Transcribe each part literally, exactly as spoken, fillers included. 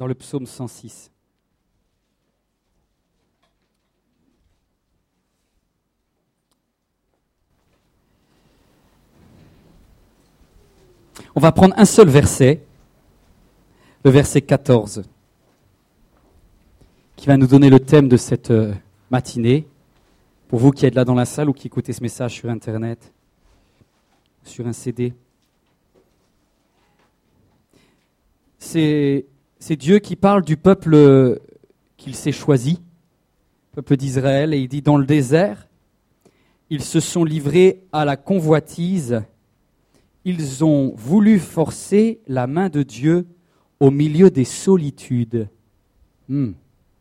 dans le psaume cent six. On va prendre un seul verset, le verset quatorze, qui va nous donner le thème de cette matinée. Pour vous qui êtes là dans la salle ou qui écoutez ce message sur Internet, sur un C D. C'est, c'est Dieu qui parle du peuple qu'il s'est choisi, le peuple d'Israël, et il dit « Dans le désert, ils se sont livrés à la convoitise, ils ont voulu forcer la main de Dieu au milieu des solitudes. Hmm. »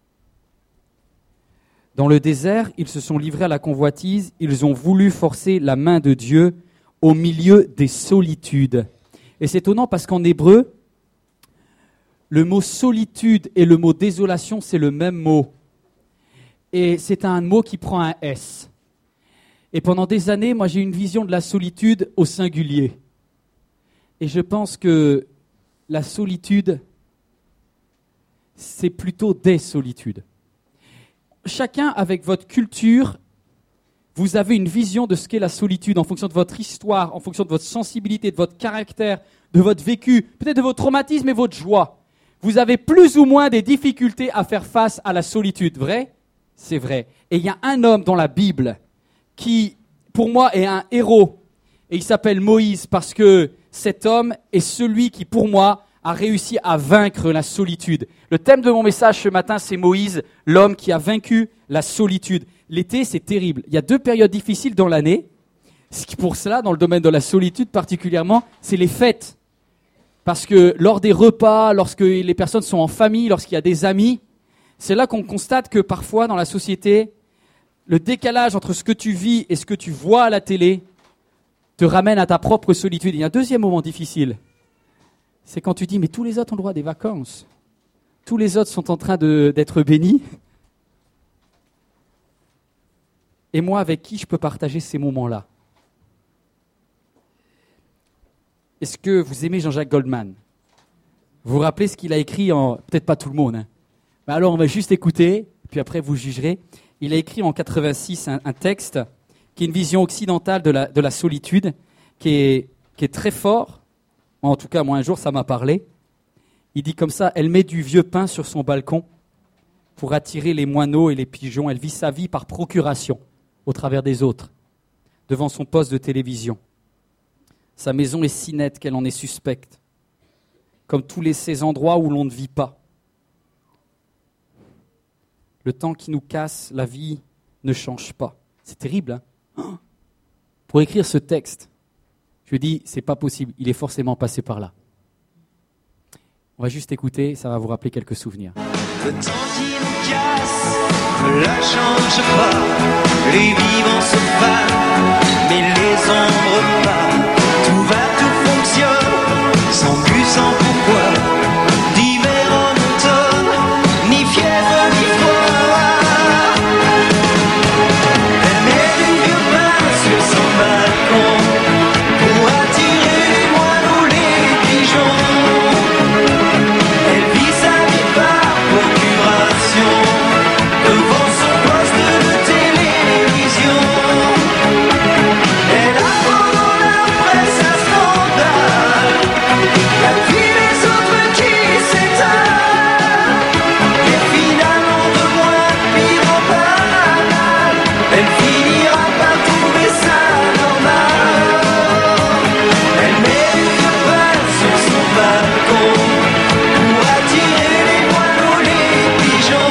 Dans le désert, ils se sont livrés à la convoitise, ils ont voulu forcer la main de Dieu au milieu des solitudes. Et c'est étonnant parce qu'en hébreu, le mot solitude et le mot désolation, c'est le même mot. Et c'est un mot qui prend un S. Et pendant des années, moi j'ai eu une vision de la solitude au singulier. Et je pense que la solitude, c'est plutôt des solitudes. Chacun, avec votre culture, vous avez une vision de ce qu'est la solitude en fonction de votre histoire, en fonction de votre sensibilité, de votre caractère, de votre vécu, peut-être de votre traumatisme et votre joie. Vous avez plus ou moins des difficultés à faire face à la solitude. Vrai ? C'est vrai. Et il y a un homme dans la Bible qui, pour moi, est un héros. Et il s'appelle Moïse parce que cet homme est celui qui, pour moi, a réussi à vaincre la solitude. Le thème de mon message ce matin, c'est Moïse, l'homme qui a vaincu la solitude. L'été, c'est terrible. Il y a deux périodes difficiles dans l'année. Ce qui, pour cela, dans le domaine de la solitude particulièrement, c'est les fêtes. Parce que lors des repas, lorsque les personnes sont en famille, lorsqu'il y a des amis, c'est là qu'on constate que parfois, dans la société, le décalage entre ce que tu vis et ce que tu vois à la télé te ramène à ta propre solitude. Il y a un deuxième moment difficile. C'est quand tu dis, mais tous les autres ont le droit à des vacances. Tous les autres sont en train de, d'être bénis. Et moi, avec qui je peux partager ces moments-là ? Est-ce que vous aimez Jean-Jacques Goldman ? Vous vous rappelez ce qu'il a écrit en... Peut-être pas tout le monde. Hein. Mais alors, on va juste écouter, puis après vous jugerez. Il a écrit en quatre-vingt-six un, un texte qui est une vision occidentale de la, de la solitude, qui est, qui est très fort. En tout cas, moi, un jour, ça m'a parlé. Il dit comme ça, elle met du vieux pain sur son balcon pour attirer les moineaux et les pigeons. Elle vit sa vie par procuration, au travers des autres, devant son poste de télévision. Sa maison est si nette qu'elle en est suspecte, comme tous les, ces endroits où l'on ne vit pas. Le temps qui nous casse, la vie ne change pas. C'est terrible, hein ? Pour écrire ce texte, je dis, c'est pas possible, il est forcément passé par là. On va juste écouter, ça va vous rappeler quelques souvenirs. Le temps qui nous casse ne la change pas. Les vivants se fanent, mais les ombres pas. Tout va, tout fonctionne, sans but, sans pourquoi. D'hiver en automne, ni fièvre, ni froid. Elle met du vieux pain sur son balcon pour attirer les moineaux, les pigeons. Elle vit sa vie par procuration devant son poste de télévision. Elle apprend dans la presse un scandale, la vie des autres qui s'étalent. Et finalement de moins pire en banal, elle finira par trouver ça normal. Elle met du vieux pain sur son balcon pour attirer les moineaux, les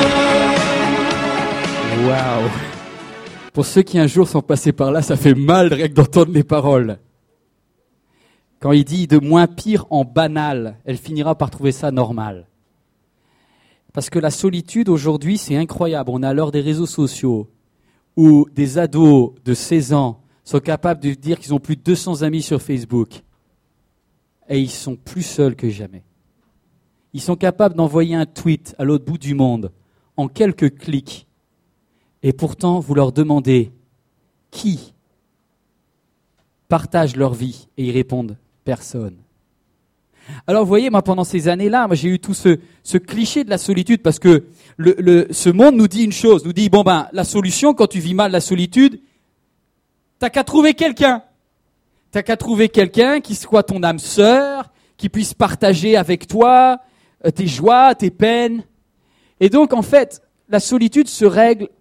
pigeons. Waouh ! Pour ceux qui un jour sont passés par là, ça fait mal rien que d'entendre les paroles. Quand il dit de moins pire en banal, elle finira par trouver ça normal. Parce que la solitude aujourd'hui, c'est incroyable. On est à l'heure des réseaux sociaux où des ados de seize ans sont capables de dire qu'ils ont plus de deux cents amis sur Facebook. Et ils sont plus seuls que jamais. Ils sont capables d'envoyer un tweet à l'autre bout du monde en quelques clics. Et pourtant, vous leur demandez qui partage leur vie et ils répondent personne. Alors, vous voyez, moi, pendant ces années-là, moi, j'ai eu tout ce, ce cliché de la solitude parce que le, le, ce monde nous dit une chose, nous dit, bon ben, la solution, quand tu vis mal la solitude, t'as qu'à trouver quelqu'un. T'as qu'à trouver quelqu'un qui soit ton âme sœur, qui puisse partager avec toi euh, tes joies, tes peines. Et donc, en fait, la solitude se règle.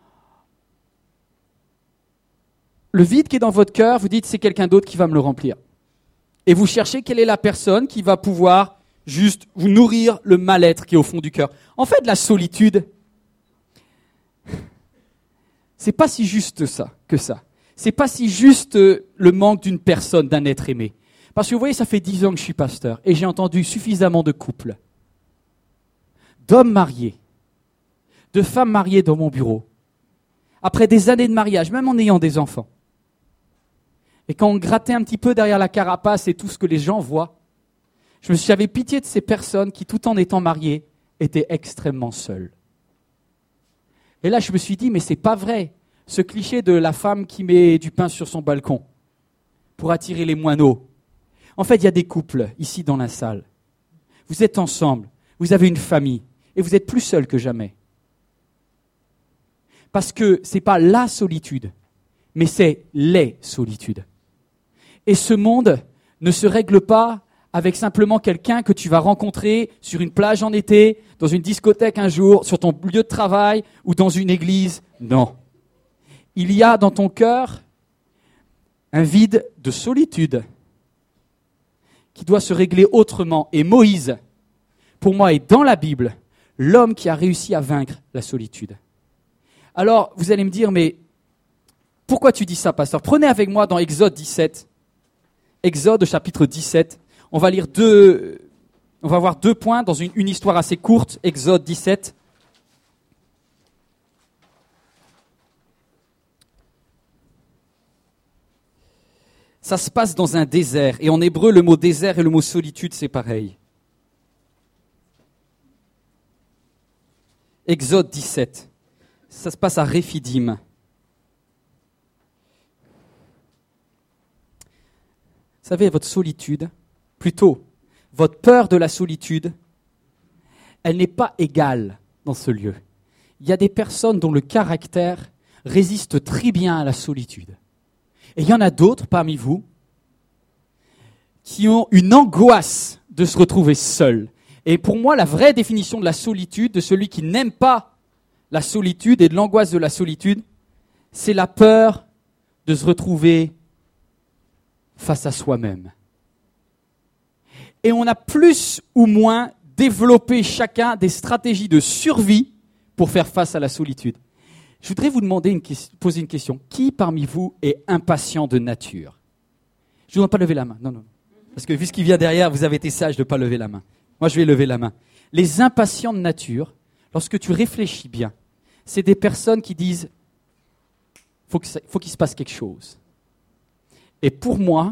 Le vide qui est dans votre cœur, vous dites, c'est quelqu'un d'autre qui va me le remplir. Et vous cherchez quelle est la personne qui va pouvoir juste vous nourrir le mal-être qui est au fond du cœur. En fait, la solitude, c'est pas si juste ça que ça. C'est pas si juste le manque d'une personne, d'un être aimé. Parce que vous voyez, ça fait dix ans que je suis pasteur et j'ai entendu suffisamment de couples, d'hommes mariés, de femmes mariées dans mon bureau, après des années de mariage, même en ayant des enfants. Et quand on grattait un petit peu derrière la carapace et tout ce que les gens voient, je me suis, j'avais pitié de ces personnes qui, tout en étant mariées, étaient extrêmement seules. Et là, je me suis dit, mais c'est pas vrai. Ce cliché de la femme qui met du pain sur son balcon pour attirer les moineaux. En fait, il y a des couples ici dans la salle. Vous êtes ensemble, vous avez une famille et vous êtes plus seuls que jamais. Parce que ce n'est pas la solitude, mais c'est les solitudes. Et ce monde ne se règle pas avec simplement quelqu'un que tu vas rencontrer sur une plage en été, dans une discothèque un jour, sur ton lieu de travail ou dans une église. Non. Il y a dans ton cœur un vide de solitude qui doit se régler autrement. Et Moïse, pour moi, est dans la Bible l'homme qui a réussi à vaincre la solitude. Alors, vous allez me dire, mais pourquoi tu dis ça, pasteur ? Prenez avec moi dans Exode dix-sept. Exode chapitre dix-sept. On va lire deux, on va voir deux points dans une, une histoire assez courte. Exode dix-sept. Ça se passe dans un désert. Et en hébreu, le mot désert et le mot solitude, c'est pareil. Exode dix-sept. Ça se passe à Réphidim. Vous savez, votre solitude, plutôt, votre peur de la solitude, elle n'est pas égale dans ce lieu. Il y a des personnes dont le caractère résiste très bien à la solitude. Et il y en a d'autres parmi vous qui ont une angoisse de se retrouver seuls. Et pour moi, la vraie définition de la solitude, de celui qui n'aime pas la solitude et de l'angoisse de la solitude, c'est la peur de se retrouver face à soi-même. Et on a plus ou moins développé chacun des stratégies de survie pour faire face à la solitude. Je voudrais vous demander une question, poser une question. Qui parmi vous est impatient de nature ? Je ne vous demande pas de lever la main. Non, non. Parce que vu ce qui vient derrière, vous avez été sage de ne pas lever la main. Moi, je vais lever la main. Les impatients de nature, lorsque tu réfléchis bien, c'est des personnes qui disent faut que ça, faut qu'il se passe quelque chose. Et pour moi,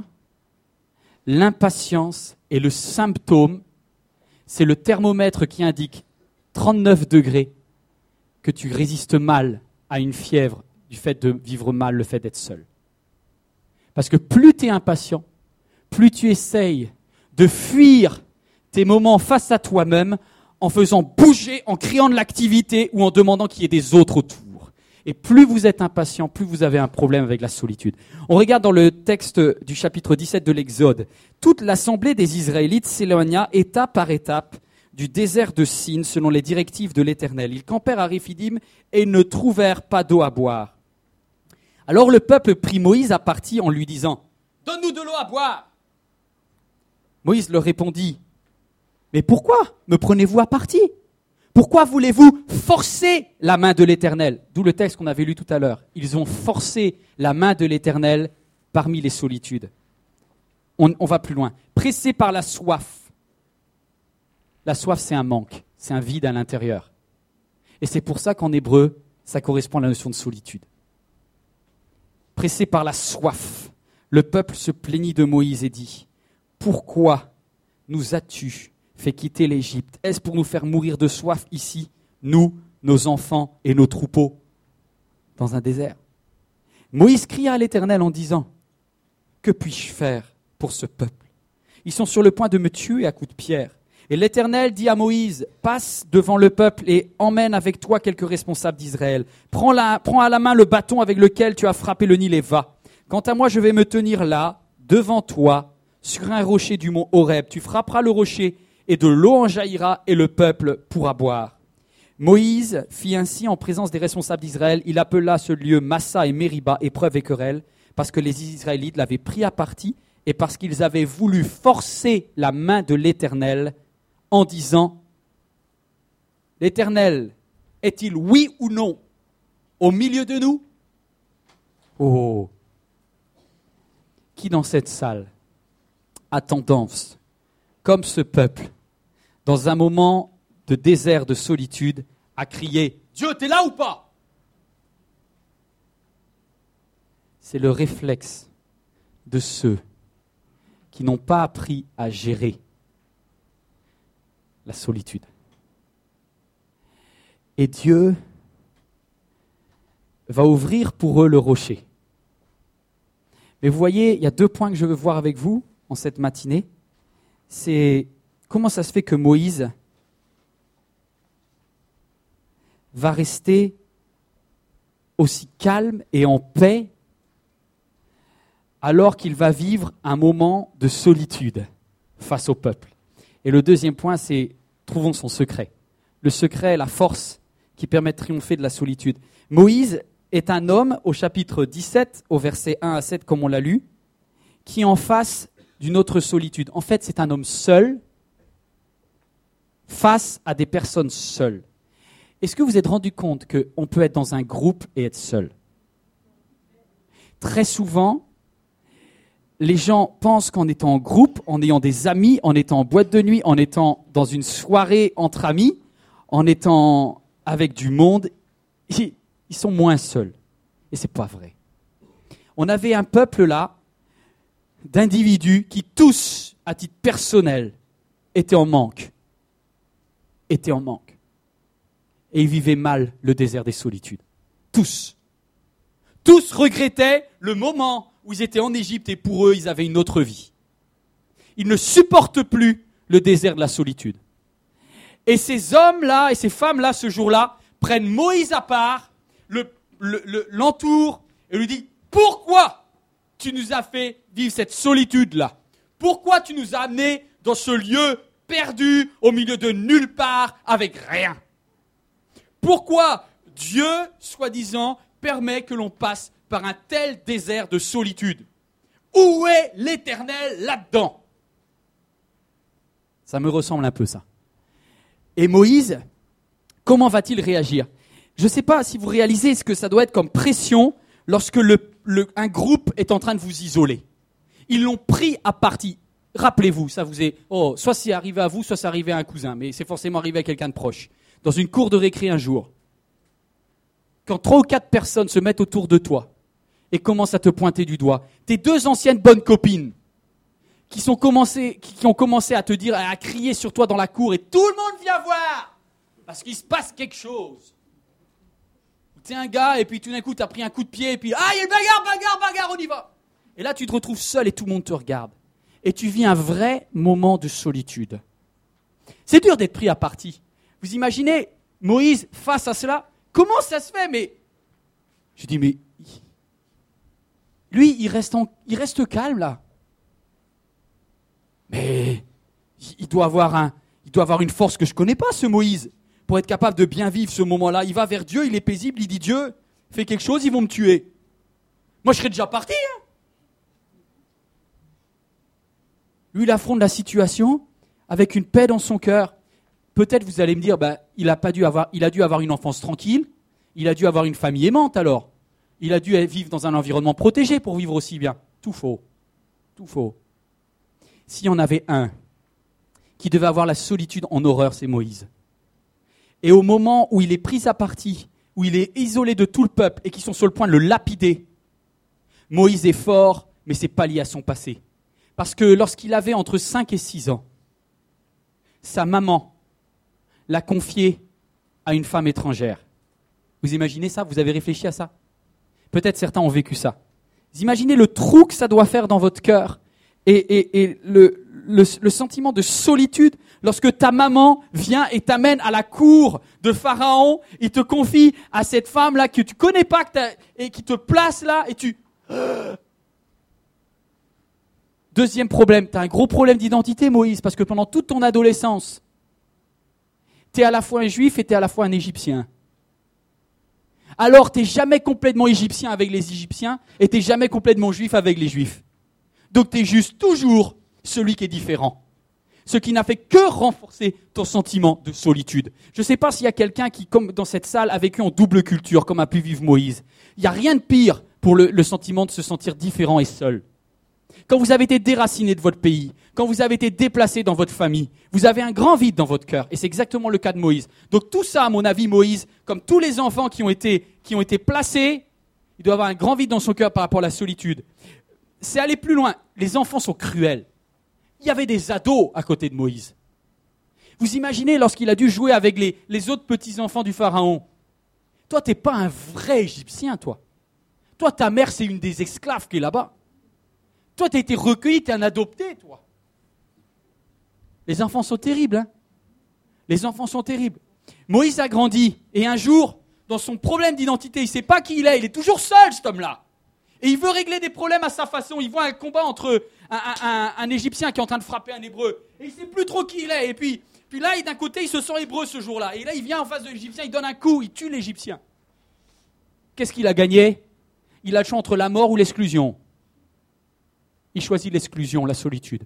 l'impatience est le symptôme, c'est le thermomètre qui indique trente-neuf degrés que tu résistes mal à une fièvre du fait de vivre mal, le fait d'être seul. Parce que plus tu es impatient, plus tu essayes de fuir tes moments face à toi-même en faisant bouger, en créant de l'activité ou en demandant qu'il y ait des autres autour. Et plus vous êtes impatient, plus vous avez un problème avec la solitude. On regarde dans le texte du chapitre dix-sept de l'Exode. Toute l'assemblée des Israélites s'éloigna étape par étape du désert de Sin selon les directives de l'Éternel. Ils campèrent à Réphidim et ne trouvèrent pas d'eau à boire. Alors le peuple prit Moïse à partie en lui disant « Donne-nous de l'eau à boire !» Moïse leur répondit « Mais pourquoi me prenez-vous à partie ? Pourquoi voulez-vous forcer la main de l'Éternel ?» D'où le texte qu'on avait lu tout à l'heure. Ils ont forcé la main de l'Éternel parmi les solitudes. On, on va plus loin. Pressés par la soif. La soif, c'est un manque, c'est un vide à l'intérieur. Et c'est pour ça qu'en hébreu, ça correspond à la notion de solitude. Pressés par la soif, le peuple se plaignit de Moïse et dit « Pourquoi nous as-tu fait quitter l'Égypte? Est-ce pour nous faire mourir de soif ici, nous, nos enfants et nos troupeaux, dans un désert ?» Moïse cria à l'Éternel en disant « Que puis-je faire pour ce peuple ? Ils sont sur le point de me tuer à coups de pierre. Et l'Éternel dit à Moïse, passe devant le peuple et emmène avec toi quelques responsables d'Israël. Prends, la, prends à la main le bâton avec lequel tu as frappé le Nil et va. Quant à moi, je vais me tenir là, devant toi, sur un rocher du mont Horeb. Tu frapperas le rocher et de l'eau en jaillira et le peuple pourra boire. Moïse fit ainsi en présence des responsables d'Israël. Il appela ce lieu Massa et Mériba, épreuve et querelle, parce que les Israélites l'avaient pris à partie et parce qu'ils avaient voulu forcer la main de l'Éternel en disant « L'Éternel est-il oui ou non au milieu de nous ?» Oh! Qui dans cette salle a tendance, comme ce peuple, dans un moment de désert, de solitude, à crier « Dieu, t'es là ou pas ?» C'est le réflexe de ceux qui n'ont pas appris à gérer la solitude. Et Dieu va ouvrir pour eux le rocher. Mais vous voyez, il y a deux points que je veux voir avec vous en cette matinée. C'est comment ça se fait que Moïse va rester aussi calme et en paix alors qu'il va vivre un moment de solitude face au peuple. Et le deuxième point, c'est trouvons son secret. Le secret est la force qui permet de triompher de la solitude. Moïse est un homme, au chapitre dix-sept, au verset un à sept, comme on l'a lu, qui est en face d'une autre solitude. En fait, c'est un homme seul, face à des personnes seules. Est-ce que vous êtes rendu compte qu'on peut être dans un groupe et être seul ? Très souvent, les gens pensent qu'en étant en groupe, en ayant des amis, en étant en boîte de nuit, en étant dans une soirée entre amis, en étant avec du monde, ils sont moins seuls. Et c'est pas vrai. On avait un peuple là, d'individus qui tous, à titre personnel, étaient en manque. Étaient en manque. Et ils vivaient mal le désert des solitudes. Tous. Tous regrettaient le moment où ils étaient en Égypte et pour eux, ils avaient une autre vie. Ils ne supportent plus le désert de la solitude. Et ces hommes-là et ces femmes-là, ce jour-là, prennent Moïse à part, le, le, le, l'entourent et lui disent « Pourquoi tu nous as fait vivre cette solitude-là ? Pourquoi tu nous as amenés dans ce lieu perdu, au milieu de nulle part, avec rien ? Pourquoi Dieu, soi-disant, permet que l'on passe par un tel désert de solitude ? Où est l'Éternel là-dedans ? » Ça me ressemble un peu ça. Et Moïse, comment va-t-il réagir ? Je ne sais pas si vous réalisez ce que ça doit être comme pression lorsque le, le, un groupe est en train de vous isoler. Ils l'ont pris à partie. Rappelez-vous, ça vous est... Oh, soit c'est arrivé à vous, soit c'est arrivé à un cousin, mais c'est forcément arrivé à quelqu'un de proche. Dans une cour de récré un jour, quand trois ou quatre personnes se mettent autour de toi et commencent à te pointer du doigt, tes deux anciennes bonnes copines qui, sont commencé, qui, qui ont commencé à te dire, à crier sur toi dans la cour et tout le monde vient voir parce qu'il se passe quelque chose. Tu es un gars et puis tout d'un coup tu as pris un coup de pied et puis ah, il y a une bagarre, bagarre, bagarre, on y va. Et là tu te retrouves seul et tout le monde te regarde. Et tu vis un vrai moment de solitude. C'est dur d'être pris à partie. Vous imaginez Moïse face à cela ? Comment ça se fait ? Mais je dis, mais lui, il reste, en, il reste calme là. Mais il doit avoir un, il doit avoir une force que je ne connais pas, ce Moïse, pour être capable de bien vivre ce moment-là. Il va vers Dieu, il est paisible, il dit Dieu, fais quelque chose, ils vont me tuer. Moi, je serais déjà parti. Hein. Lui, il affronte la situation avec une paix dans son cœur. Peut-être vous allez me dire, bah, il a pas dû avoir, il a dû avoir une enfance tranquille, il a dû avoir une famille aimante alors. Il a dû vivre dans un environnement protégé pour vivre aussi bien. Tout faux. Tout faux. S'il y en avait un qui devait avoir la solitude en horreur, c'est Moïse. Et au moment où il est pris à partie, où il est isolé de tout le peuple et qui sont sur le point de le lapider, Moïse est fort, mais ce n'est pas lié à son passé. Parce que lorsqu'il avait entre cinq et six ans, sa maman l'a confié à une femme étrangère. Vous imaginez ça ? Vous avez réfléchi à ça ? Peut-être certains ont vécu ça. Vous imaginez le trou que ça doit faire dans votre cœur Et, et, et le, le, le sentiment de solitude, lorsque ta maman vient et t'amène à la cour de Pharaon, il te confie à cette femme-là que tu connais pas que et qui te place là et tu... Deuxième problème, tu as un gros problème d'identité, Moïse, parce que pendant toute ton adolescence, tu es à la fois un juif et tu es à la fois un égyptien. Alors, tu n'es jamais complètement égyptien avec les Égyptiens et tu n'es jamais complètement juif avec les juifs. Donc, tu es juste toujours celui qui est différent. Ce qui n'a fait que renforcer ton sentiment de solitude. Je ne sais pas s'il y a quelqu'un qui, comme dans cette salle, a vécu en double culture, comme a pu vivre Moïse. Il n'y a rien de pire pour le, le sentiment de se sentir différent et seul. Quand vous avez été déraciné de votre pays, quand vous avez été déplacé dans votre famille, vous avez un grand vide dans votre cœur. Et c'est exactement le cas de Moïse. Donc tout ça, à mon avis, Moïse, comme tous les enfants qui ont été, qui ont été placés, il doit avoir un grand vide dans son cœur par rapport à la solitude. C'est aller plus loin. Les enfants sont cruels. Il y avait des ados à côté de Moïse. Vous imaginez lorsqu'il a dû jouer avec les, les autres petits-enfants du Pharaon. Toi, tu n'es pas un vrai Égyptien, toi. Toi, ta mère, c'est une des esclaves qui est là-bas. Toi, tu as été recueilli, tu es un adopté, toi. Les enfants sont terribles, hein. Les enfants sont terribles. Moïse a grandi, et un jour, dans son problème d'identité, il ne sait pas qui il est, il est toujours seul, cet homme-là. Et il veut régler des problèmes à sa façon. Il voit un combat entre un, un, un, un Égyptien qui est en train de frapper un Hébreu. Et il ne sait plus trop qui il est. Et puis, puis là, d'un côté, il se sent hébreu ce jour-là. Et là, il vient en face de l'Égyptien, il donne un coup, il tue l'Égyptien. Qu'est-ce qu'il a gagné? Il a le choix entre la mort ou l'exclusion. Il choisit l'exclusion, la solitude.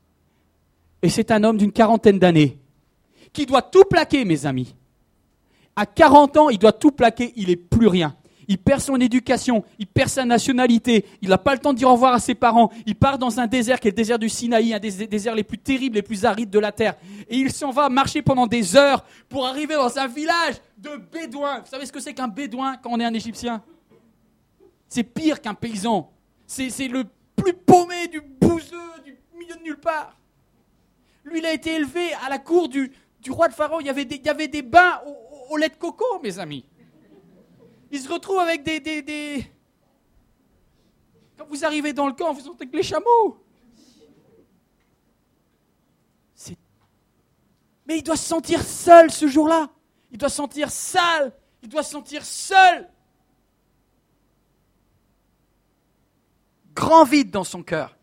Et c'est un homme d'une quarantaine d'années qui doit tout plaquer, mes amis. À quarante ans, il doit tout plaquer, il n'est plus rien. Il perd son éducation, il perd sa nationalité, il n'a pas le temps de dire au revoir à ses parents. Il part dans un désert qui est le désert du Sinaï, un des déserts les plus terribles, les plus arides de la terre. Et il s'en va marcher pendant des heures pour arriver dans un village de bédouins. Vous savez ce que c'est qu'un bédouin quand on est un Égyptien? C'est pire qu'un paysan. C'est, c'est le plus paumé, du bouseux, du milieu de nulle part. Lui, il a été élevé à la cour du, du roi de Pharaon. Il y avait des, il y avait des bains au, au lait de coco, mes amis. Il se retrouve avec des, des, des... Quand vous arrivez dans le camp, vous êtes avec les chameaux. C'est... Mais il doit se sentir seul ce jour-là. Il doit se sentir sale. Il doit se sentir seul. Grand vide dans son cœur.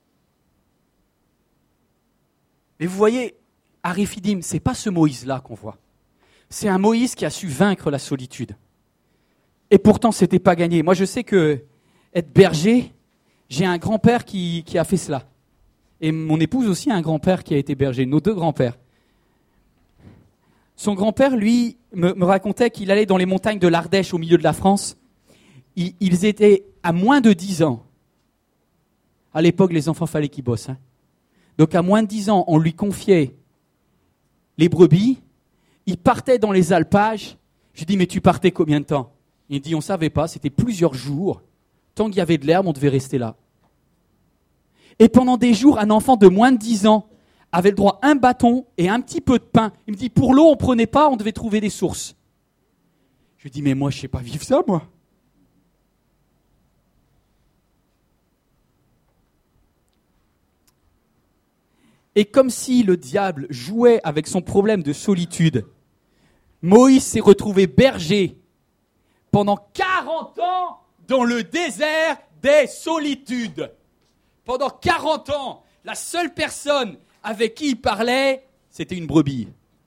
Mais vous voyez, à Réphidim, ce n'est pas ce Moïse-là qu'on voit. C'est un Moïse qui a su vaincre la solitude. Et pourtant, ce n'était pas gagné. Moi, je sais que être berger, j'ai un grand-père qui, qui a fait cela. Et mon épouse aussi a un grand-père qui a été berger, nos deux grands-pères. Son grand-père, lui, me, me racontait qu'il allait dans les montagnes de l'Ardèche, au milieu de la France. Ils, ils étaient à moins de dix ans. À l'époque, les enfants, fallait qu'ils bossent. Hein. Donc, à moins de dix ans, on lui confiait les brebis. Il partait dans les alpages. Je dis, mais tu partais combien de temps? Il dit, on ne savait pas, c'était plusieurs jours. Tant qu'il y avait de l'herbe, on devait rester là. Et pendant des jours, un enfant de moins de dix ans avait le droit à un bâton et un petit peu de pain. Il me dit, pour l'eau, on ne prenait pas, on devait trouver des sources. Je lui dis, mais moi, je ne sais pas vivre ça, moi. Et comme si le diable jouait avec son problème de solitude, Moïse s'est retrouvé berger pendant quarante ans dans le désert des solitudes. Pendant quarante ans, la seule personne avec qui il parlait, c'était une brebis.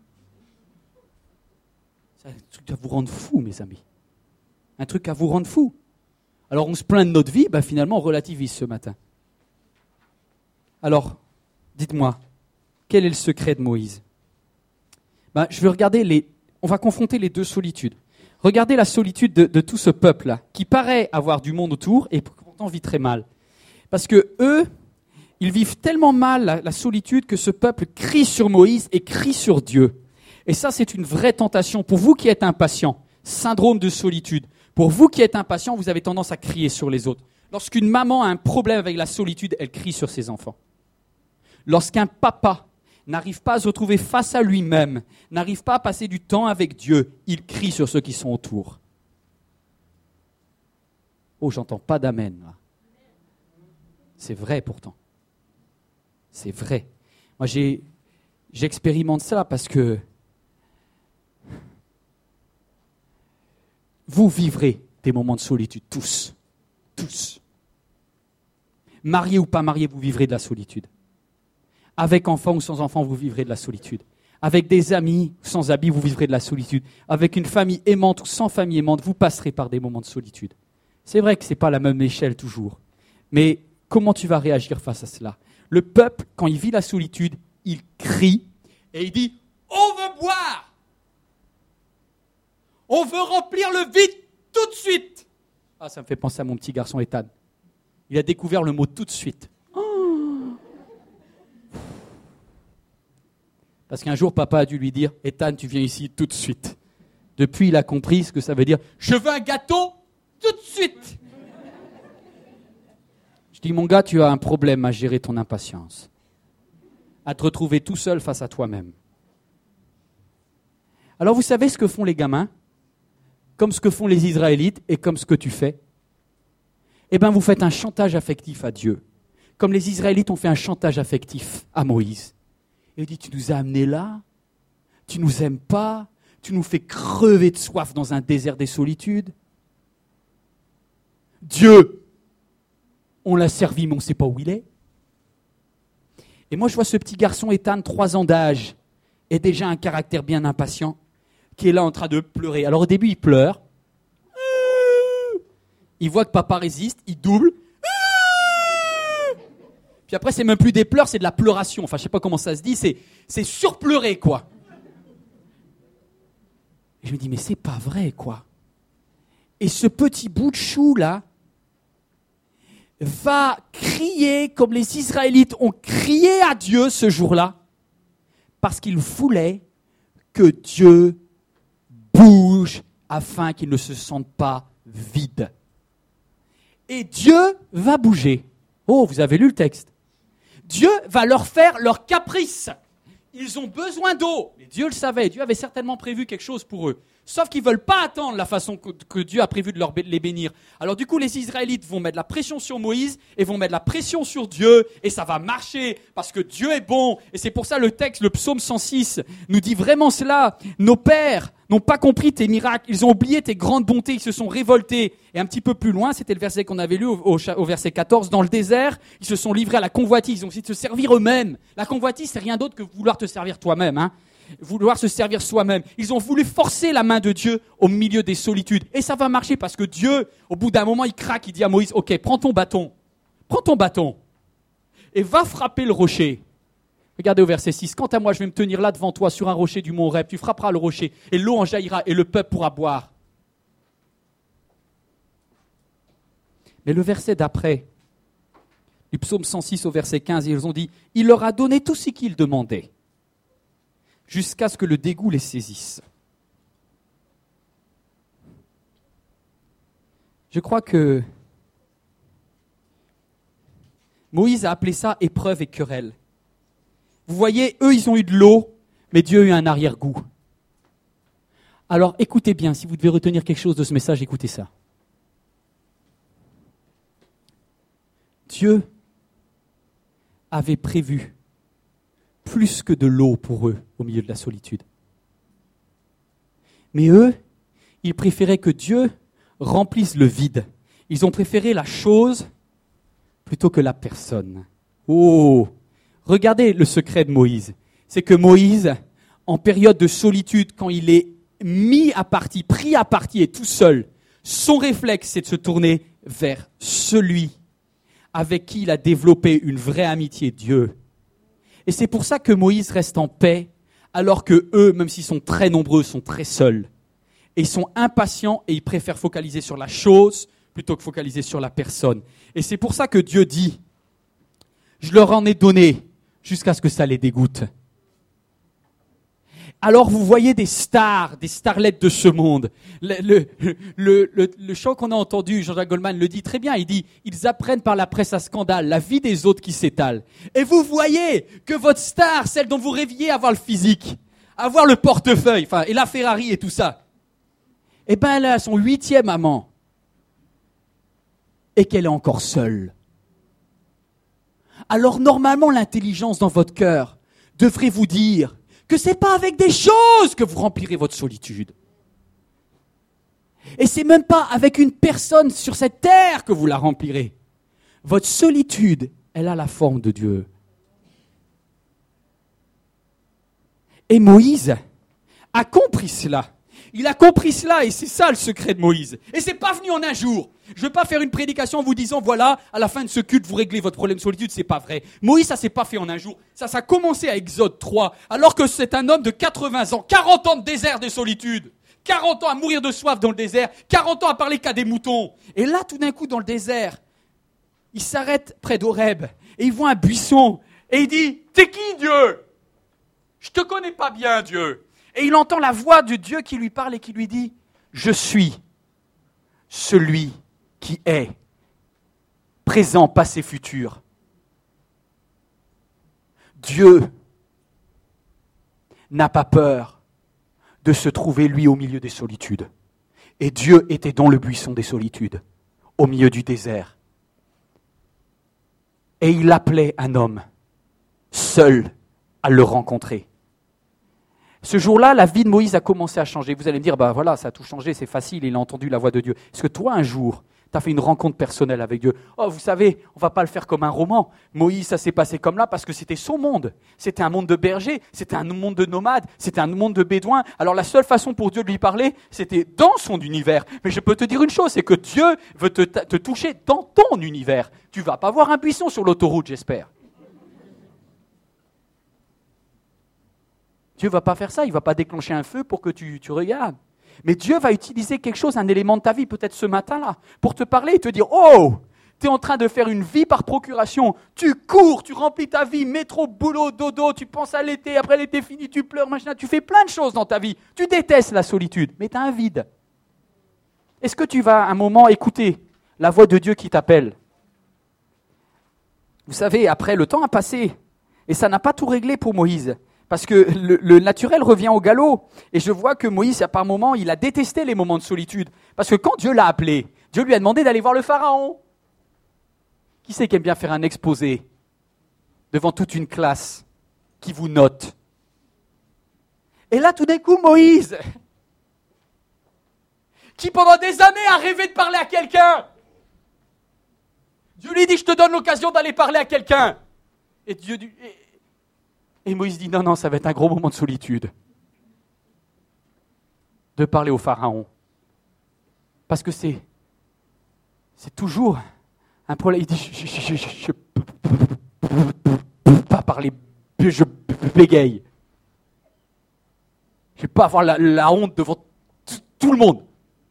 C'est un truc à vous rendre fou, mes amis. Un truc à vous rendre fou. Alors on se plaint de notre vie, ben finalement on relativise ce matin. Alors, dites-moi, quel est le secret de Moïse? Ben, je vais regarder les... On va confronter les deux solitudes. Regardez la solitude de, de tout ce peuple-là, qui paraît avoir du monde autour et pourtant vit très mal. Parce que eux, ils vivent tellement mal la, la solitude que ce peuple crie sur Moïse et crie sur Dieu. Et ça, c'est une vraie tentation. Pour vous qui êtes impatients, syndrome de solitude, pour vous qui êtes impatients, vous avez tendance à crier sur les autres. Lorsqu'une maman a un problème avec la solitude, elle crie sur ses enfants. Lorsqu'un papa n'arrive pas à se retrouver face à lui-même, n'arrive pas à passer du temps avec Dieu, il crie sur ceux qui sont autour. Oh, j'entends pas d'amen, là. C'est vrai pourtant. C'est vrai. Moi, j'ai, j'expérimente ça parce que vous vivrez des moments de solitude, tous. Tous. Marié ou pas marié, vous vivrez de la solitude. Avec enfant ou sans enfant, vous vivrez de la solitude. Avec des amis ou sans amis, vous vivrez de la solitude. Avec une famille aimante ou sans famille aimante, vous passerez par des moments de solitude. C'est vrai que ce n'est pas la même échelle toujours. Mais comment tu vas réagir face à cela ? Le peuple, quand il vit la solitude, il crie et il dit « On veut boire ! On veut remplir le vide tout de suite !» Ah, ça me fait penser à mon petit garçon Ethan. Il a découvert le mot « tout de suite ». Parce qu'un jour, papa a dû lui dire « Ethan, tu viens ici tout de suite ». Depuis, il a compris ce que ça veut dire « Je veux un gâteau tout de suite ». Je dis « Mon gars, tu as un problème à gérer ton impatience, à te retrouver tout seul face à toi-même. » Alors, vous savez ce que font les gamins, comme ce que font les Israélites et comme ce que tu fais ? Eh bien, vous faites un chantage affectif à Dieu, comme les Israélites ont fait un chantage affectif à Moïse. Et il dit, tu nous as amenés là, tu nous aimes pas, tu nous fais crever de soif dans un désert des solitudes. Dieu, on l'a servi, mais on ne sait pas où il est. Et moi, je vois ce petit garçon Ethan, trois ans d'âge, et déjà un caractère bien impatient, qui est là en train de pleurer. Alors au début, il pleure. Il voit que papa résiste, il double. Puis après, c'est même plus des pleurs, c'est de la pleuration. Enfin, je ne sais pas comment ça se dit, c'est, c'est surpleurer, quoi. Et je me dis, mais c'est pas vrai, quoi. Et ce petit bout de chou, là, va crier comme les Israélites ont crié à Dieu ce jour-là, parce qu'il voulait que Dieu bouge afin qu'il ne se sente pas vide. Et Dieu va bouger. Oh, vous avez lu le texte. Dieu va leur faire leur caprice. Ils ont besoin d'eau. Et Dieu le savait. Dieu avait certainement prévu quelque chose pour eux. Sauf qu'ils ne veulent pas attendre la façon que, que Dieu a prévu de leur, les bénir. Alors du coup, les Israélites vont mettre la pression sur Moïse et vont mettre la pression sur Dieu. Et ça va marcher parce que Dieu est bon. Et c'est pour ça le texte, le psaume cent six, nous dit vraiment cela. Nos pères n'ont pas compris tes miracles. Ils ont oublié tes grandes bontés. Ils se sont révoltés. Et un petit peu plus loin, c'était le verset qu'on avait lu au, au, au verset quatorze. Dans le désert, ils se sont livrés à la convoitise. Ils ont essayé de se servir eux-mêmes. La convoitise, c'est rien d'autre que vouloir te servir toi-même, hein. Vouloir se servir soi-même. Ils ont voulu forcer la main de Dieu au milieu des solitudes. Et ça va marcher parce que Dieu, au bout d'un moment, il craque, il dit à Moïse, « Ok, prends ton bâton, prends ton bâton et va frapper le rocher. » Regardez au verset six. « Quant à moi, je vais me tenir là devant toi sur un rocher du mont Horeb. Tu frapperas le rocher et l'eau en jaillira et le peuple pourra boire. » Mais le verset d'après, du psaume cent six au verset quinze, ils ont dit, « Il leur a donné tout ce qu'ils demandaient. » Jusqu'à ce que le dégoût les saisisse. Je crois que Moïse a appelé ça épreuve et querelle. Vous voyez, eux, ils ont eu de l'eau, mais Dieu a eu un arrière-goût. Alors, écoutez bien, si vous devez retenir quelque chose de ce message, écoutez ça. Dieu avait prévu plus que de l'eau pour eux au milieu de la solitude. Mais eux, ils préféraient que Dieu remplisse le vide. Ils ont préféré la chose plutôt que la personne. Oh, regardez le secret de Moïse. C'est que Moïse, en période de solitude, quand il est mis à partie, pris à partie et tout seul, son réflexe, c'est de se tourner vers celui avec qui il a développé une vraie amitié, Dieu. Et c'est pour ça que Moïse reste en paix, alors que eux, même s'ils sont très nombreux, sont très seuls. Et ils sont impatients et ils préfèrent focaliser sur la chose plutôt que focaliser sur la personne. Et c'est pour ça que Dieu dit, je leur en ai donné jusqu'à ce que ça les dégoûte. Alors vous voyez des stars, des starlettes de ce monde. Le, le, le, le, le chant qu'on a entendu, Jean-Jacques Goldman le dit très bien, il dit « Ils apprennent par la presse à scandale la vie des autres qui s'étale. » Et vous voyez que votre star, celle dont vous rêviez avoir le physique, avoir le portefeuille, enfin, et la Ferrari et tout ça, eh ben elle a son huitième amant et qu'elle est encore seule. alors normalement l'intelligence dans votre cœur devrait vous dire que c'est pas avec des choses que vous remplirez votre solitude. Et c'est même pas avec une personne sur cette terre que vous la remplirez. Votre solitude, elle a la forme de Dieu. Et Moïse a compris cela. Il a compris cela et c'est ça le secret de Moïse. Et c'est pas venu en un jour. Je ne vais pas faire une prédication en vous disant, voilà, à la fin de ce culte, vous réglez votre problème de solitude. C'est pas vrai. Moïse, ça s'est pas fait en un jour. Ça, ça a commencé à Exode trois, alors que c'est un homme de quatre-vingts ans, quarante ans de désert de solitude. quarante ans à mourir de soif dans le désert, quarante ans à parler qu'à des moutons. Et là, tout d'un coup, dans le désert, il s'arrête près d'Horeb et il voit un buisson et il dit, t'es qui Dieu ? Je te connais pas bien, Dieu. Et il entend la voix de Dieu qui lui parle et qui lui dit, je suis celui qui est, présent, passé, futur. Dieu n'a pas peur de se trouver, lui, au milieu des solitudes. Et Dieu était dans le buisson des solitudes, au milieu du désert. Et il appelait un homme, seul, à le rencontrer. Ce jour-là, la vie de Moïse a commencé à changer. Vous allez me dire, bah voilà, ça a tout changé, c'est facile, il a entendu la voix de Dieu. Est-ce que toi, un jour, tu as fait une rencontre personnelle avec Dieu ? Oh, vous savez, on ne va pas le faire comme un roman. Moïse, ça s'est passé comme là parce que c'était son monde. C'était un monde de bergers, c'était un monde de nomades, c'était un monde de bédouins. Alors la seule façon pour Dieu de lui parler, c'était dans son univers. Mais je peux te dire une chose, c'est que Dieu veut te, te toucher dans ton univers. Tu ne vas pas voir un buisson sur l'autoroute, j'espère. Dieu ne va pas faire ça, il ne va pas déclencher un feu pour que tu, tu regardes. Mais Dieu va utiliser quelque chose, un élément de ta vie, peut-être ce matin-là, pour te parler et te dire « Oh, tu es en train de faire une vie par procuration, tu cours, tu remplis ta vie, métro, boulot, dodo, tu penses à l'été, après l'été fini, tu pleures, machin, tu fais plein de choses dans ta vie. Tu détestes la solitude, mais tu as un vide. Est-ce que tu vas un moment écouter la voix de Dieu qui t'appelle ? Vous savez, après, le temps a passé et ça n'a pas tout réglé pour Moïse. Parce que le, le naturel revient au galop. Et je vois que Moïse, par moments, il a détesté les moments de solitude. Parce que quand Dieu l'a appelé, Dieu lui a demandé d'aller voir le pharaon. Qui c'est qui aime bien faire un exposé devant toute une classe qui vous note ? Et là, tout d'un coup, Moïse, qui pendant des années a rêvé de parler à quelqu'un, Dieu lui dit, je te donne l'occasion d'aller parler à quelqu'un. Et Dieu dit... Et Moïse dit, non, non, ça va être un gros moment de solitude. De parler au pharaon. Parce que c'est, c'est toujours un problème. Il dit, je ne peux pas parler, je bégaye. Je ne vais pas avoir la, la honte devant t- tout le monde.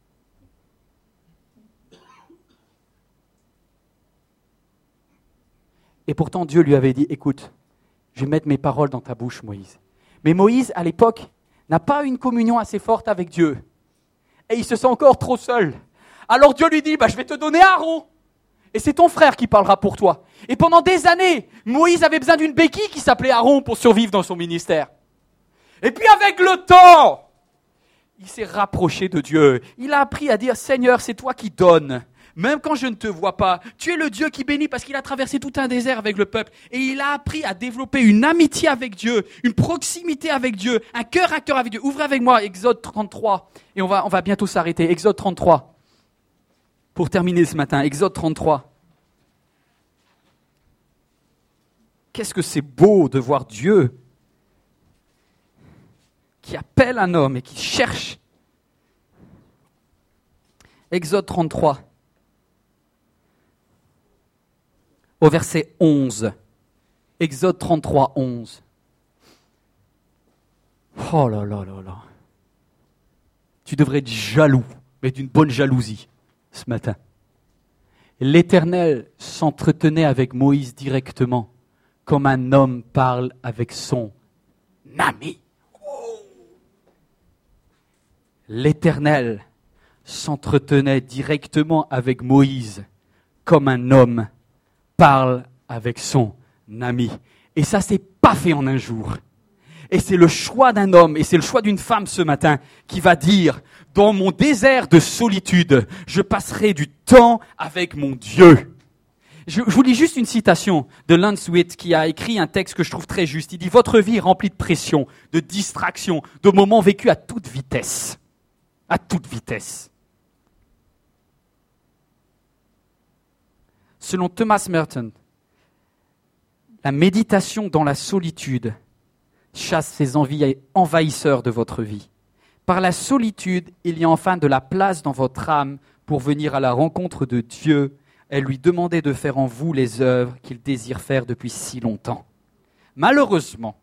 Et pourtant, Dieu lui avait dit, écoute, je vais mettre mes paroles dans ta bouche, Moïse. Mais Moïse, à l'époque, n'a pas une communion assez forte avec Dieu. Et il se sent encore trop seul. Alors Dieu lui dit, bah, je vais te donner Aaron. Et c'est ton frère qui parlera pour toi. Et pendant des années, Moïse avait besoin d'une béquille qui s'appelait Aaron pour survivre dans son ministère. Et puis avec le temps, il s'est rapproché de Dieu. Il a appris à dire, Seigneur, c'est toi qui donnes. Même quand je ne te vois pas, tu es le Dieu qui bénit parce qu'il a traversé tout un désert avec le peuple. Et il a appris à développer une amitié avec Dieu, une proximité avec Dieu, un cœur à cœur avec Dieu. Ouvrez avec moi Exode trente-trois et on va, on va bientôt s'arrêter. Exode trente-trois. Pour terminer ce matin, Exode trente-trois. Qu'est-ce que c'est beau de voir Dieu qui appelle un homme et qui cherche. Exode trente-trois. Au verset onze. Exode trente-trois, onze. Oh là là là là. Tu devrais être jaloux, mais d'une bonne jalousie, ce matin. L'Éternel s'entretenait avec Moïse directement, comme un homme parle avec son ami. Oh. L'Éternel s'entretenait directement avec Moïse, comme un homme parle avec son ami. Et ça, c'est pas fait en un jour. Et c'est le choix d'un homme, et c'est le choix d'une femme ce matin, qui va dire, dans mon désert de solitude, je passerai du temps avec mon Dieu. Je, je vous lis juste une citation de Lance Witt qui a écrit un texte que je trouve très juste. Il dit « Votre vie est remplie de pression, de distractions, de moments vécus à toute vitesse. À toute vitesse. » Selon Thomas Merton, la méditation dans la solitude chasse ces envies envahisseurs de votre vie. Par la solitude, il y a enfin de la place dans votre âme pour venir à la rencontre de Dieu et lui demander de faire en vous les œuvres qu'il désire faire depuis si longtemps. Malheureusement,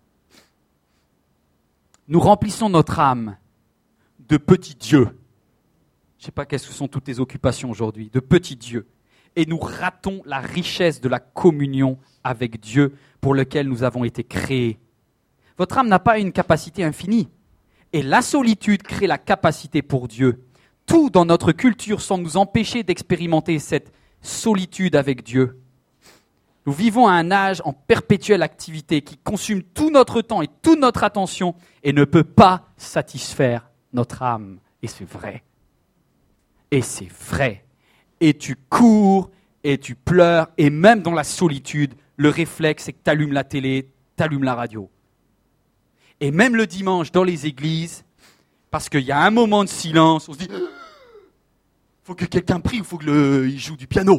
nous remplissons notre âme de petits dieux. Je ne sais pas quelles sont toutes tes occupations aujourd'hui, de petits dieux. Et nous ratons la richesse de la communion avec Dieu pour lequel nous avons été créés. Votre âme n'a pas une capacité infinie. Et la solitude crée la capacité pour Dieu. Tout dans notre culture semble nous empêcher d'expérimenter cette solitude avec Dieu. Nous vivons à un âge en perpétuelle activité qui consume tout notre temps et toute notre attention et ne peut pas satisfaire notre âme. Et c'est vrai. Et c'est vrai. Et tu cours, et tu pleures, et même dans la solitude, le réflexe, c'est que tu allumes la télé, tu allumes la radio. Et même le dimanche, dans les églises, parce qu'il y a un moment de silence, on se dit « faut que quelqu'un prie ou faut qu'il joue du piano ?»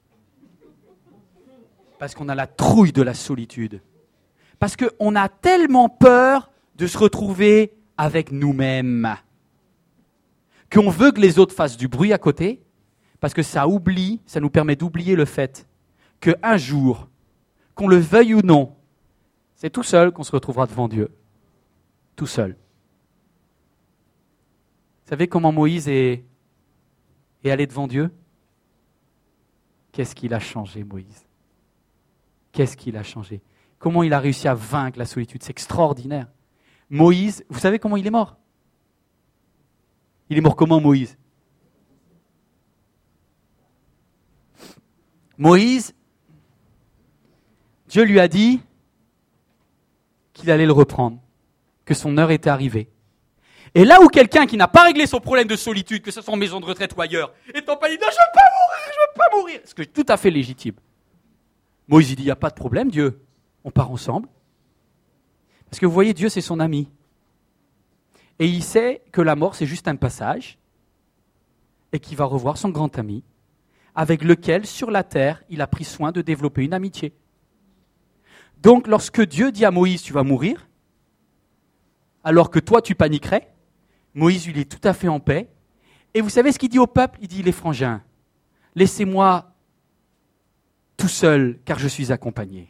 Parce qu'on a la trouille de la solitude. Parce qu'on a tellement peur de se retrouver avec nous-mêmes qu'on veut que les autres fassent du bruit à côté, parce que ça oublie, ça nous permet d'oublier le fait qu'un jour, qu'on le veuille ou non, c'est tout seul qu'on se retrouvera devant Dieu. Tout seul. Vous savez comment Moïse est, est allé devant Dieu ? Qu'est-ce qu'il a changé, Moïse ? Qu'est-ce qu'il a changé ? Comment il a réussi à vaincre la solitude ? C'est extraordinaire. Moïse, vous savez comment il est mort ? Il est mort comment, Moïse ? Moïse, Dieu lui a dit qu'il allait le reprendre, que son heure était arrivée. Et là où quelqu'un qui n'a pas réglé son problème de solitude, que ce soit en maison de retraite ou ailleurs, est en panique, non, je ne veux pas mourir, je ne veux pas mourir, ce qui est tout à fait légitime. Moïse, il dit, il n'y a pas de problème, Dieu, on part ensemble. Parce que vous voyez, Dieu, c'est son ami. Et il sait que la mort, c'est juste un passage, et qu'il va revoir son grand ami, avec lequel, sur la terre, il a pris soin de développer une amitié. Donc, lorsque Dieu dit à Moïse, tu vas mourir, alors que toi, tu paniquerais, Moïse, il est tout à fait en paix. Et vous savez ce qu'il dit au peuple ? Il dit, les frangins, laissez-moi tout seul, car je suis accompagné.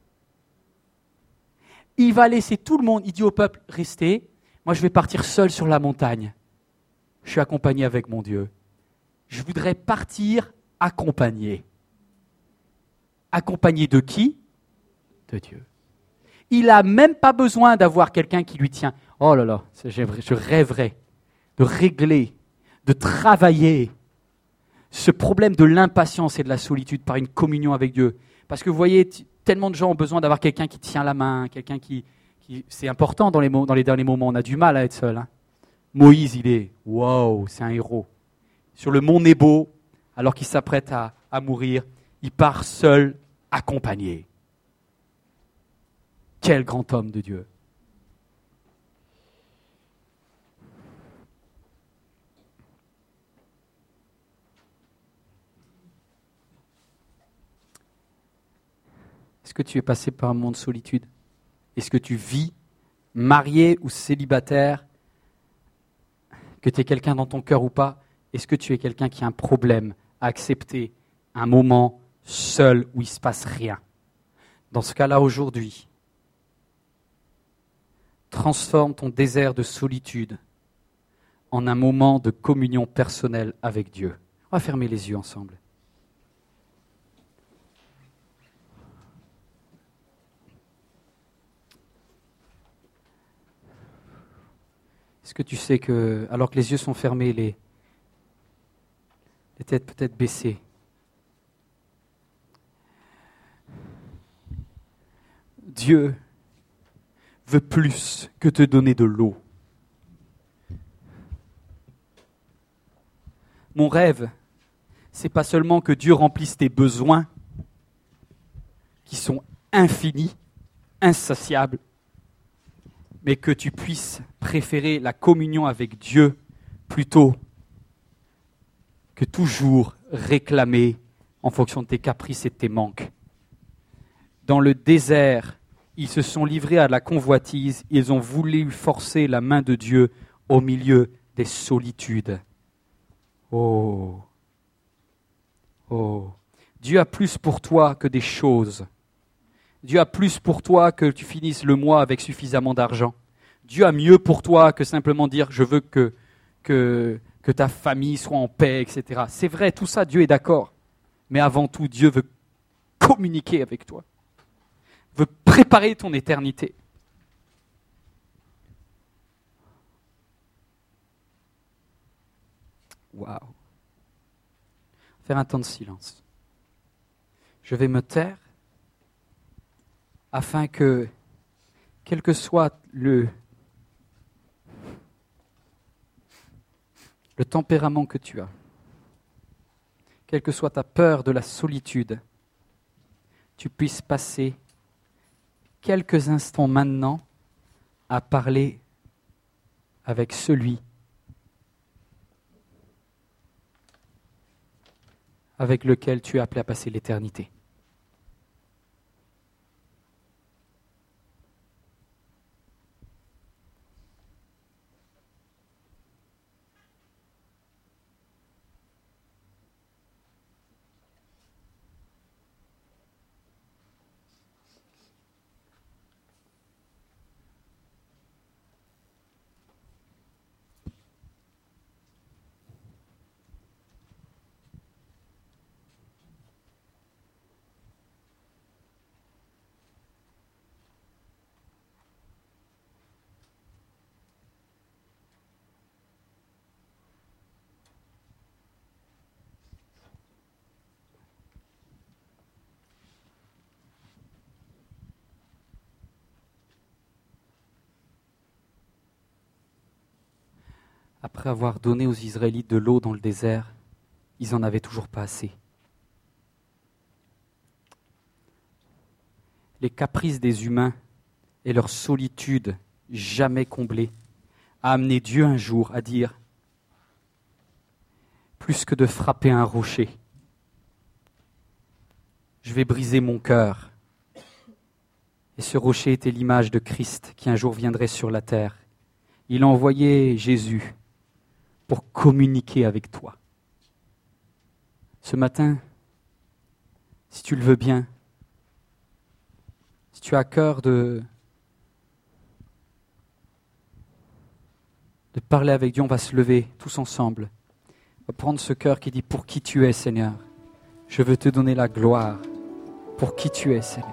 Il va laisser tout le monde, il dit au peuple, restez, moi je vais partir seul sur la montagne. Je suis accompagné avec mon Dieu. Je voudrais partir accompagné. Accompagné de qui ? De Dieu. Il n'a même pas besoin d'avoir quelqu'un qui lui tient. Oh là là, je rêverais de régler, de travailler ce problème de l'impatience et de la solitude par une communion avec Dieu. Parce que vous voyez, t- tellement de gens ont besoin d'avoir quelqu'un qui tient la main, quelqu'un qui... qui c'est important dans les, mo- dans les derniers moments, on a du mal à être seul. Hein. Moïse, il est, waouh, c'est un héros. Sur le mont Nebo, alors qu'il s'apprête à, à mourir, il part seul, accompagné. Quel grand homme de Dieu. Est-ce que tu es passé par un moment de solitude ? Est-ce que tu vis, marié ou célibataire, que tu es quelqu'un dans ton cœur ou pas ? Est-ce que tu es quelqu'un qui a un problème à accepter un moment seul où il ne se passe rien ? Dans ce cas-là, aujourd'hui, transforme ton désert de solitude en un moment de communion personnelle avec Dieu. On va fermer les yeux ensemble. Est-ce que tu sais que, alors que les yeux sont fermés, les, les têtes peut-être baissées, Dieu veut plus que te donner de l'eau. Mon rêve, c'est pas seulement que Dieu remplisse tes besoins, qui sont infinis, insatiables, mais que tu puisses préférer la communion avec Dieu plutôt que toujours réclamer en fonction de tes caprices et de tes manques. Dans le désert, ils se sont livrés à la convoitise, ils ont voulu forcer la main de Dieu au milieu des solitudes. Oh, oh, Dieu a plus pour toi que des choses. Dieu a plus pour toi que tu finisses le mois avec suffisamment d'argent. Dieu a mieux pour toi que simplement dire « je veux que, que, que ta famille soit en paix », et cetera. C'est vrai, tout ça, Dieu est d'accord. Mais avant tout, Dieu veut communiquer avec toi, veut préparer ton éternité. Waouh. Faire un temps de silence. Je vais me taire afin que, quel que soit le, le tempérament que tu as, quelle que soit ta peur de la solitude, tu puisses passer quelques instants maintenant à parler avec celui avec lequel tu es appelé à passer l'éternité. Après avoir donné aux Israélites de l'eau dans le désert, ils n'en avaient toujours pas assez. Les caprices des humains et leur solitude jamais comblée a amené Dieu un jour à dire « Plus que de frapper un rocher, je vais briser mon cœur. » Et ce rocher était l'image de Christ qui un jour viendrait sur la terre. Il a envoyé Jésus pour communiquer avec toi. Ce matin, si tu le veux bien, si tu as à cœur de, de parler avec Dieu, on va se lever tous ensemble. On va prendre ce cœur qui dit « Pour qui tu es, Seigneur, je veux te donner la gloire. Pour qui tu es, Seigneur. »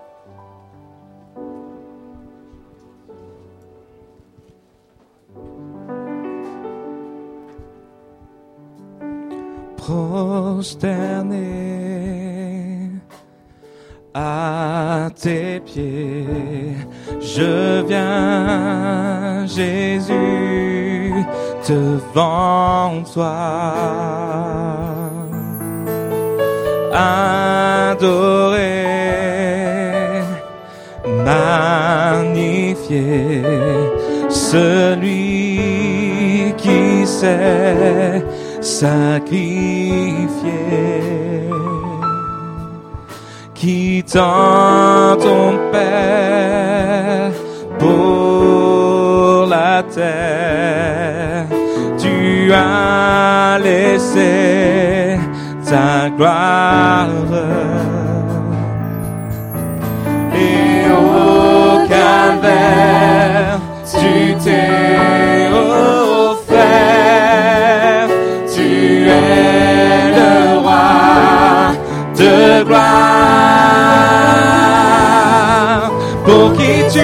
Prosterné à tes pieds, je viens, Jésus, devant toi, adorer, magnifier celui qui sait sacrifié, quittant ton Père pour la terre, tu as laissé ta gloire et au calvaire tu t'es offert. Tu es le roi de gloire, pour qui tu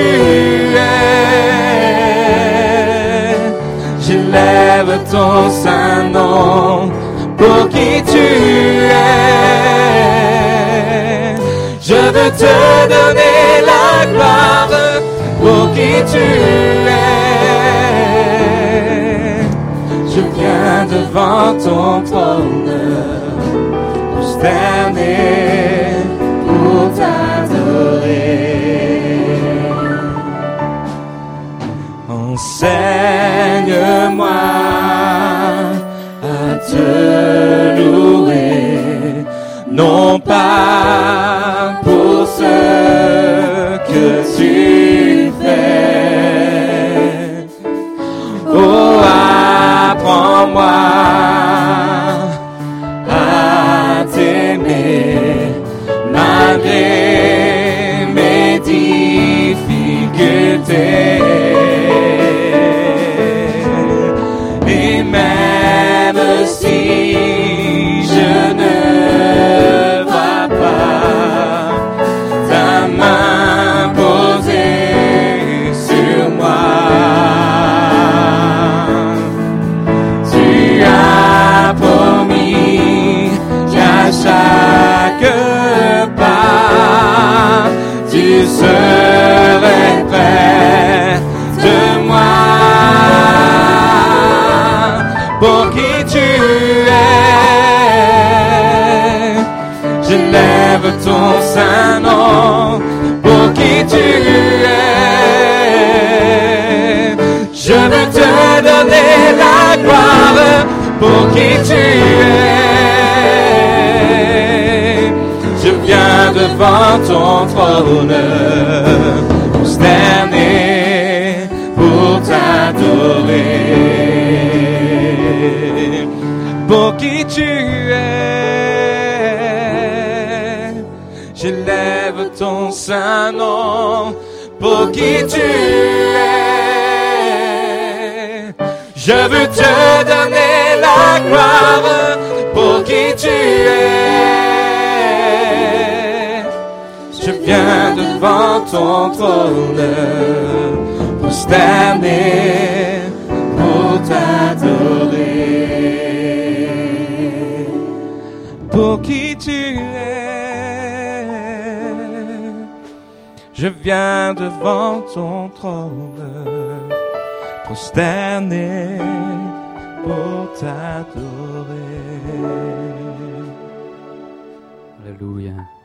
es. Je lève ton saint nom, pour qui tu es. Je veux te donner la gloire, pour qui tu es. Je viens devant ton trône, prosterné pour ta Enseigne-moi à te louer, non pas pour ce que tu fais. Oh, apprends-moi à t'aimer malgré mes difficultés. Et même si je ne vois pas ta main posée sur moi, tu as promis qu'à chaque pas, tu serais près de moi. Pour qui tu es, je lève ton saint nom. Pour qui tu es, je veux te donner la gloire. Pour qui tu es, je viens devant ton trône, consterné pour t'adorer. Pour qui tu es, je lève ton saint nom. Pour qui tu es, je veux te donner la gloire. Pour qui tu es, je viens devant ton trône, prosterné pour t'adorer. Pour qui tu es, je viens devant ton trône, prosterné pour t'adorer. Alléluia.